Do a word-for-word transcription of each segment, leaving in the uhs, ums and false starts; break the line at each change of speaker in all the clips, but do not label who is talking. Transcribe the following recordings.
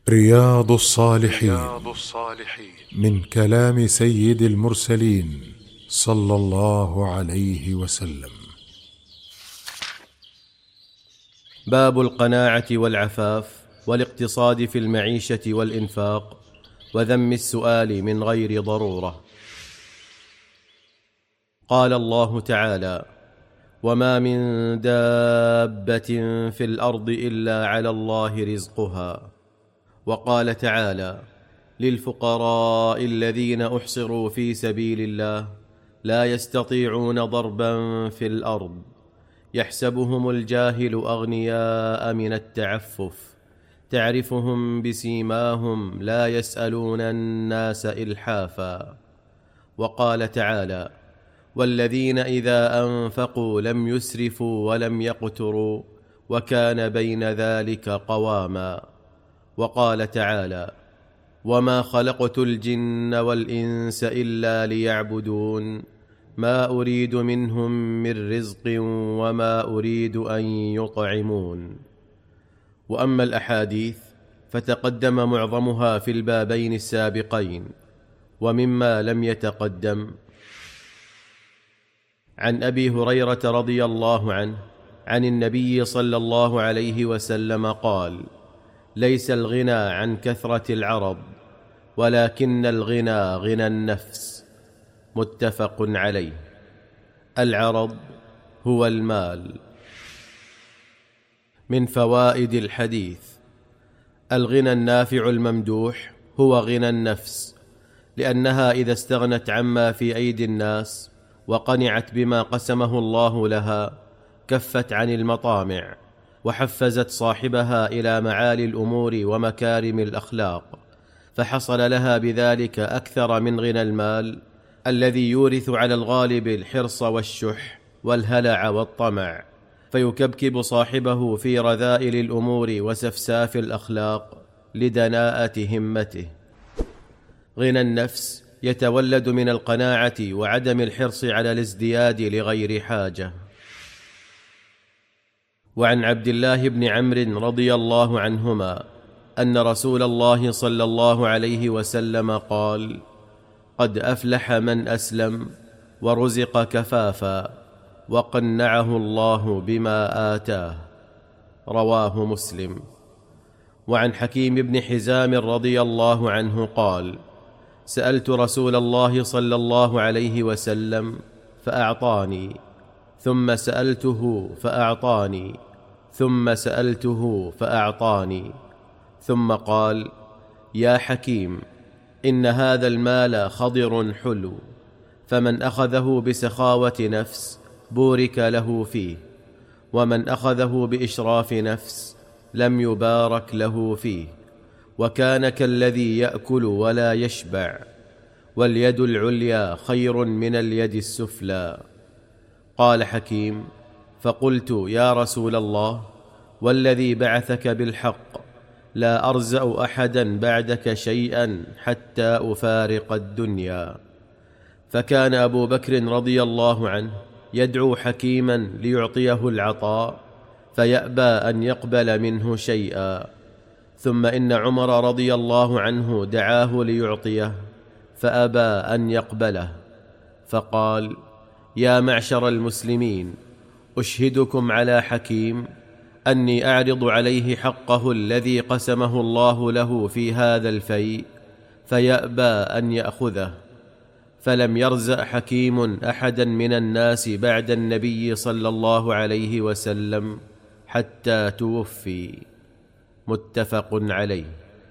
رياض الصالحين من كلام سيد المرسلين صلى الله عليه وسلم.
باب القناعة والعفاف والاقتصاد في المعيشة والإنفاق وذم السؤال من غير ضرورة. قال الله تعالى: وما من دابة في الأرض إلا على الله رزقها. وقال تعالى: للفقراء الذين أحصروا في سبيل الله لا يستطيعون ضربا في الأرض يحسبهم الجاهل أغنياء من التعفف تعرفهم بسيماهم لا يسألون الناس إلحافا. وقال تعالى: والذين إذا أنفقوا لم يسرفوا ولم يقتروا وكان بين ذلك قواما. وقال تعالى: وما خلقت الجن والإنس إلا ليعبدون ما أريد منهم من رزق وما أريد أن يطعمون. وأما الأحاديث فتقدم معظمها في البابين السابقين. ومما لم يتقدم: عن أبي هريرة رضي الله عنه عن النبي صلى الله عليه وسلم قال: ليس الغنى عن كثرة العرض ولكن الغنى غنى النفس. متفق عليه. العرض هو المال. من فوائد الحديث: الغنى النافع الممدوح هو غنى النفس، لأنها إذا استغنت عما في أيدي الناس وقنعت بما قسمه الله لها كفت عن المطامع وحفزت صاحبها إلى معالي الأمور ومكارم الأخلاق، فحصل لها بذلك أكثر من غنى المال الذي يورث على الغالب الحرص والشح والهلع والطمع، فيكبكب صاحبه في رذائل الأمور وسفساف الأخلاق لدناءة همته. غنى النفس يتولد من القناعة وعدم الحرص على الازدياد لغير حاجة. وعن عبد الله بن عمرو رضي الله عنهما أن رسول الله صلى الله عليه وسلم قال: قد أفلح من أسلم ورزق كفافا وقنعه الله بما آتاه. رواه مسلم. وعن حكيم بن حزام رضي الله عنه قال: سألت رسول الله صلى الله عليه وسلم فأعطاني، ثم سألته فأعطاني، ثم سألته فأعطاني، ثم قال: يا حكيم، إن هذا المال خضر حلو، فمن أخذه بسخاوة نفس بورك له فيه، ومن أخذه بإشراف نفس لم يبارك له فيه، وكان كالذي يأكل ولا يشبع، واليد العليا خير من اليد السفلى. قال حكيم: فقلت: يا رسول الله، والذي بعثك بالحق لا أرزأ أحدا بعدك شيئا حتى أفارق الدنيا. فكان أبو بكر رضي الله عنه يدعو حكيما ليعطيه العطاء فيأبى أن يقبل منه شيئا، ثم إن عمر رضي الله عنه دعاه ليعطيه فأبى أن يقبله، فقال: يا معشر المسلمين، أشهدكم على حكيم أني أعرض عليه حقه الذي قسمه الله له في هذا الفيء فيأبى أن يأخذه. فلم يرزق حكيم أحدا من الناس بعد النبي صلى الله عليه وسلم حتى توفي. متفق عليه.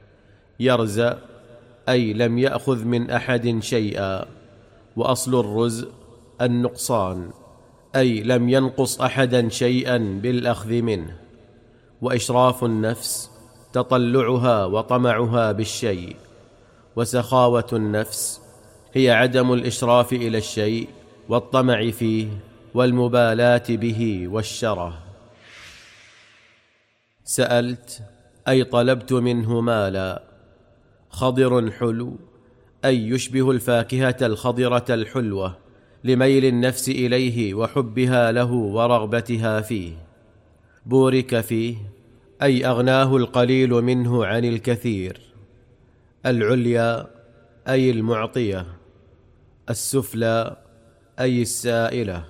يرزق أي لم يأخذ من أحد شيئا، وأصل الرزق النقصان، أي لم ينقص أحدا شيئا بالأخذ منه. وإشراف النفس تطلعها وطمعها بالشيء، وسخاوة النفس هي عدم الإشراف إلى الشيء والطمع فيه والمبالاة به والشره. سألت أي طلبت منه مالا. خضر حلو أي يشبه الفاكهة الخضرة الحلوة لميل النفس إليه وحبها له ورغبتها فيه. بورك فيه أي أغناه القليل منه عن الكثير. العليا أي المعطية، السفلى أي السائلة.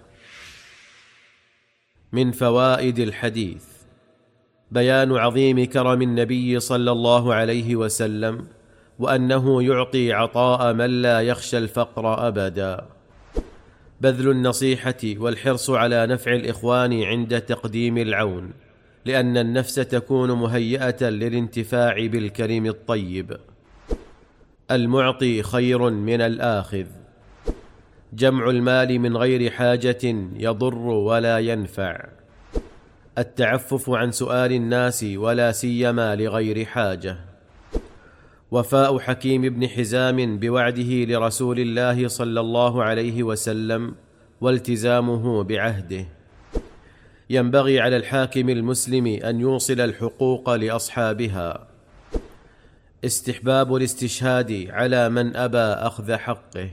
من فوائد الحديث: بيان عظيم كرم النبي صلى الله عليه وسلم، وأنه يعطي عطاء من لا يخشى الفقر أبدا. بذل النصيحة والحرص على نفع الإخوان عند تقديم العون، لأن النفس تكون مهيئة للانتفاع بالكلم الطيب. المعطي خير من الآخذ. جمع المال من غير حاجة يضر ولا ينفع. التعفف عن سؤال الناس ولا سيما لغير حاجة. وفاء حكيم بن حزام بوعده لرسول الله صلى الله عليه وسلم والتزامه بعهده. ينبغي على الحاكم المسلم أن يوصل الحقوق لأصحابها. استحباب الاستشهاد على من أبى أخذ حقه.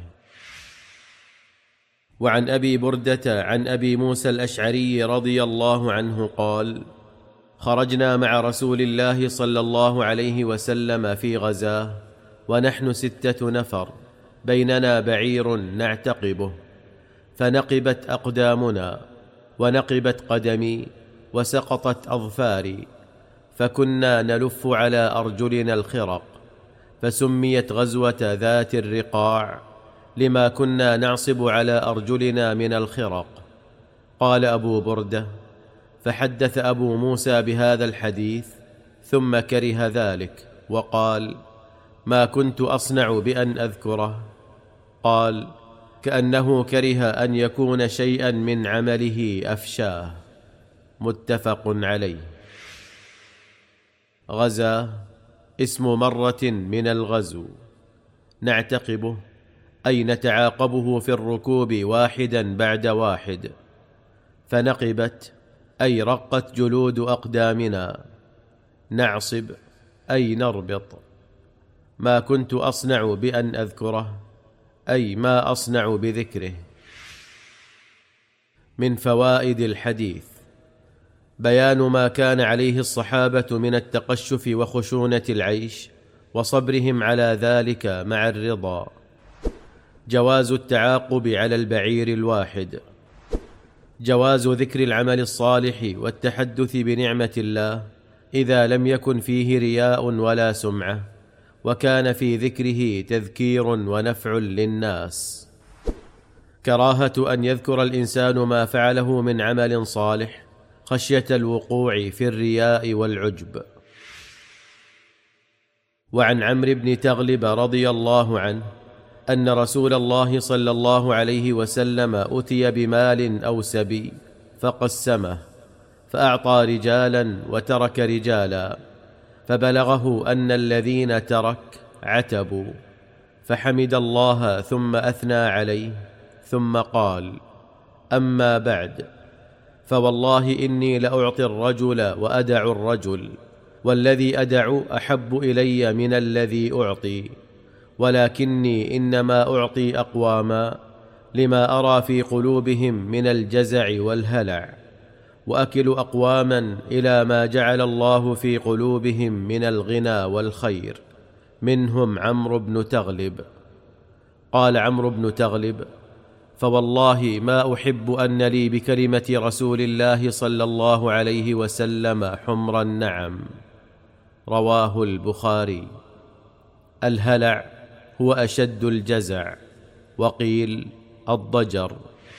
وعن أبي بردة عن أبي موسى الأشعري رضي الله عنه قال: خرجنا مع رسول الله صلى الله عليه وسلم في غزاه، ونحن ستة نفر، بيننا بعير نعتقبه، فنقبت أقدامنا ونقبت قدمي وسقطت أظفاري، فكنا نلف على أرجلنا الخرق، فسميت غزوة ذات الرقاع لما كنا نعصب على أرجلنا من الخرق. قال أبو بردة: فحدث أبو موسى بهذا الحديث ثم كره ذلك وقال: ما كنت أصنع بأن أذكره. قال: كأنه كره أن يكون شيئا من عمله أفشاه. متفق عليه. غزا اسم مرة من الغزو. نعتقبه أي نتعاقبه في الركوب واحدا بعد واحد. فنقبت أي رقت جلود أقدامنا. نعصب أي نربط. ما كنت أصنع بأن أذكره أي ما أصنع بذكره. من فوائد الحديث: بيان ما كان عليه الصحابة من التقشف وخشونة العيش وصبرهم على ذلك مع الرضا. جواز التعاقب على البعير الواحد. جواز ذكر العمل الصالح والتحدث بنعمة الله إذا لم يكن فيه رياء ولا سمعة، وكان في ذكره تذكير ونفع للناس. كراهة أن يذكر الإنسان ما فعله من عمل صالح خشية الوقوع في الرياء والعجب. وعن عمرو بن تغلب رضي الله عنه أن رسول الله صلى الله عليه وسلم أتي بمال أو سبي فقسمه، فأعطى رجالا وترك رجالا، فبلغه أن الذين ترك عتبوا، فحمد الله ثم أثنى عليه، ثم قال: أما بعد، فوالله إني لأعطي الرجل وأدع الرجل، والذي أدع أحب إلي من الذي أعطي، ولكني إنما أعطي أقواما لما أرى في قلوبهم من الجزع والهلع، وأكل أقواما إلى ما جعل الله في قلوبهم من الغنى والخير، منهم عمرو بن تغلب. قال عمرو بن تغلب: فوالله ما أحب أن لي بكلمة رسول الله صلى الله عليه وسلم حمر النعم. رواه البخاري. الهلع هو أشد الجزع، وقيل الضجر.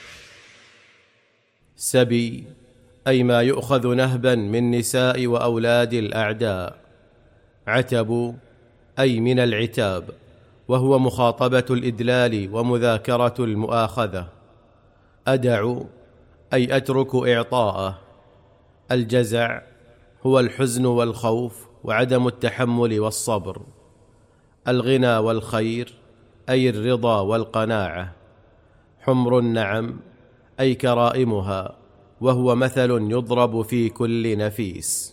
سبي أي ما يؤخذ نهبا من نساء وأولاد الأعداء. عتب أي من العتاب، وهو مخاطبة الإدلال ومذاكرة المؤاخذة. أدع أي أترك إعطاءه. الجزع هو الحزن والخوف وعدم التحمل والصبر. الغنى والخير أي الرضا والقناعة. حمر النعم أي كرائمها، وهو مثل يضرب في كل نفيس.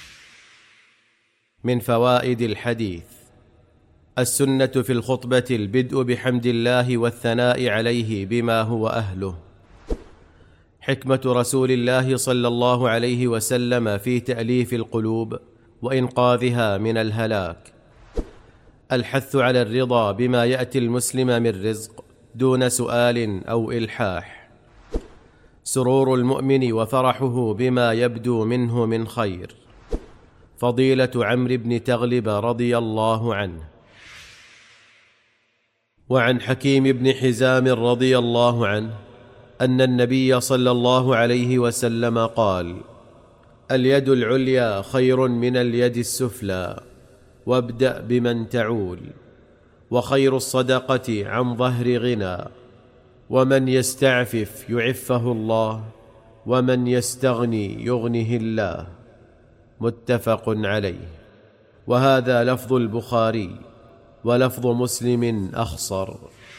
من فوائد الحديث: السنة في الخطبة البدء بحمد الله والثناء عليه بما هو أهله. حكمة رسول الله صلى الله عليه وسلم في تأليف القلوب وإنقاذها من الهلاك. الحث على الرضا بما يأتي المسلم من رزق دون سؤال أو إلحاح. سرور المؤمن وفرحه بما يبدو منه من خير. فضيلة عمرو بن تغلب رضي الله عنه. وعن حكيم بن حزام رضي الله عنه أن النبي صلى الله عليه وسلم قال: اليد العليا خير من اليد السفلى، وابدأ بمن تعول، وخير الصدقة عن ظهر غنى، ومن يستعفف يعفه الله، ومن يستغني يغنه الله. متفق عليه. وهذا لفظ البخاري، ولفظ مسلم أخصر.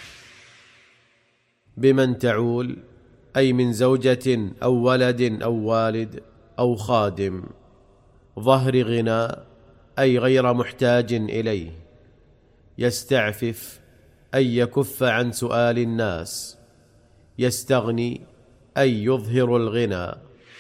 بمن تعول أي من زوجة أو ولد أو والد أو خادم. ظهر غنى أي غير محتاج إليه. يستعفف أي يكف عن سؤال الناس. يستغني أي يظهر الغنى.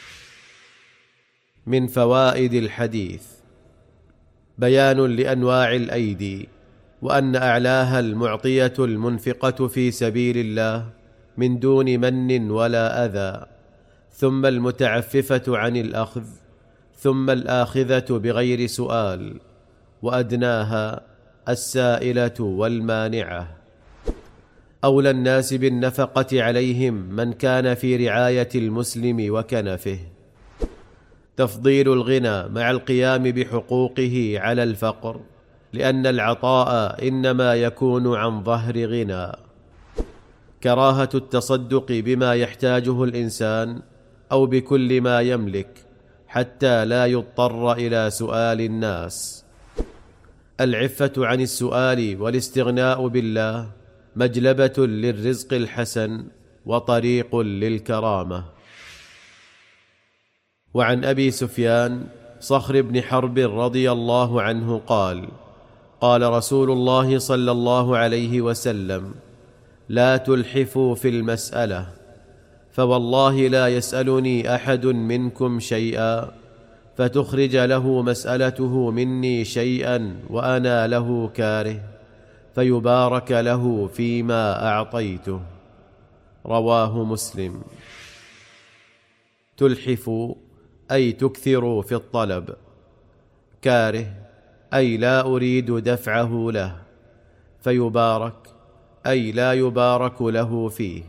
من فوائد الحديث: بيان لأنواع الأيدي، وأن أعلاها المعطية المنفقة في سبيل الله من دون من ولا أذى، ثم المتعففة عن الأخذ، ثم الآخذة بغير سؤال، وأدناها السائلة والمانعة. أولى الناس بالنفقة عليهم من كان في رعاية المسلم وكنفه. تفضيل الغنى مع القيام بحقوقه على الفقر، لأن العطاء إنما يكون عن ظهر غنى. كراهة التصدق بما يحتاجه الإنسان أو بكل ما يملك حتى لا يضطر إلى سؤال الناس. العفة عن السؤال والاستغناء بالله مجلبة للرزق الحسن وطريق للكرامة. وعن أبي سفيان صخر بن حرب رضي الله عنه قال: قال رسول الله صلى الله عليه وسلم: لا تلحفوا في المسألة، فوالله لا يسألني أحد منكم شيئا فتخرج له مسألته مني شيئا وأنا له كاره، فيبارك له فيما أعطيته. رواه مسلم. تلحفوا أي تكثروا في الطلب. كاره أي لا أريد دفعه له. فيبارك أي لا يبارك له فيه.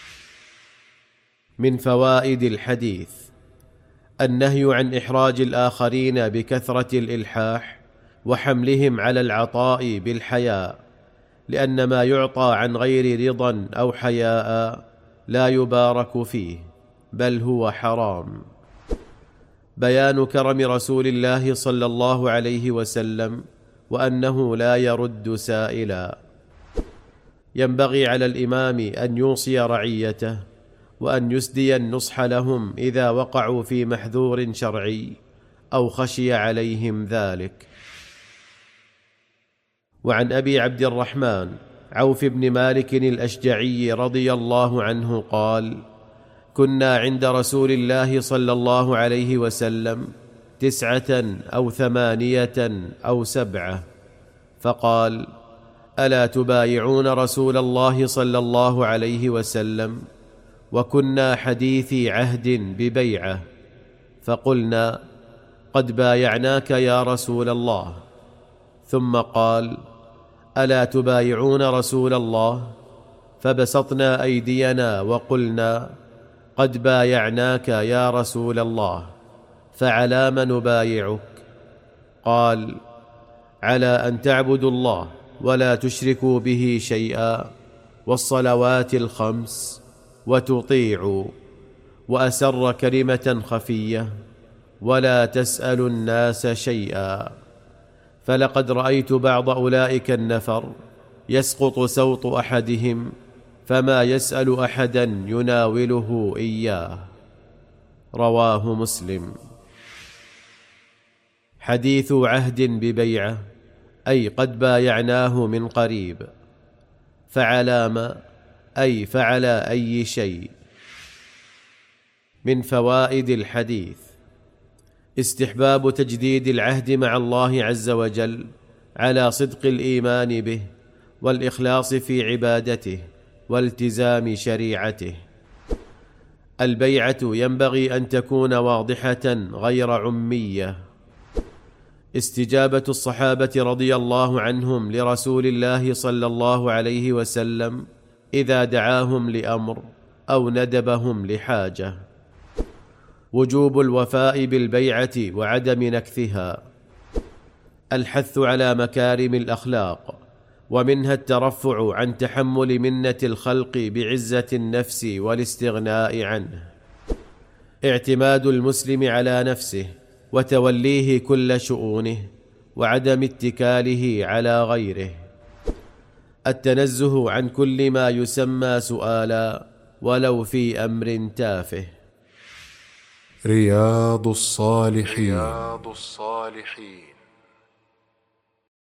من فوائد الحديث: النهي عن إحراج الآخرين بكثرة الإلحاح وحملهم على العطاء بالحياء، لأن ما يعطى عن غير رضا أو حياء لا يبارك فيه، بل هو حرام. بيان كرم رسول الله صلى الله عليه وسلم، وأنه لا يرد سائلا. ينبغي على الإمام أن يوصي رعيته، وأن يسدي النصح لهم إذا وقعوا في محذور شرعي أو خشي عليهم ذلك. وعن أبي عبد الرحمن عوف بن مالك الأشجعي رضي الله عنه قال: كنا عند رسول الله صلى الله عليه وسلم تسعة أو ثمانية أو سبعة، فقال: ألا تبايعون رسول الله صلى الله عليه وسلم؟ وكنا حديثي عهد ببيعة، فقلنا: قد بايعناك يا رسول الله. ثم قال: ألا تبايعون رسول الله؟ فبسطنا أيدينا وقلنا: قد بايعناك يا رسول الله، فعلى ما نبايعك؟ قال: على أن تعبدوا الله ولا تشركوا به شيئا، والصلوات الخمس، وتطيعوا. وأسر كلمة خفية: ولا تسألوا الناس شيئا. فلقد رأيت بعض أولئك النفر يسقط سوط أحدهم فما يسأل أحدا يناوله إياه. رواه مسلم. حديث عهد ببيعة أي قد بايعناه من قريب. فعلى ما أي فعلى أي شيء. من فوائد الحديث: استحباب تجديد العهد مع الله عز وجل على صدق الإيمان به والإخلاص في عبادته والتزام شريعته. البيعة ينبغي أن تكون واضحة غير عمية. استجابة الصحابة رضي الله عنهم لرسول الله صلى الله عليه وسلم إذا دعاهم لأمر أو ندبهم لحاجة. وجوب الوفاء بالبيعة وعدم نكثها. الحث على مكارم الأخلاق، ومنها الترفع عن تحمل منة الخلق بعزة النفس والاستغناء عنه. اعتماد المسلم على نفسه وتوليه كل شؤونه وعدم اتكاله على غيره. التنزه عن كل ما يسمى سؤالا ولو في أمر تافه.
رياض الصالحين,
رياض الصالحين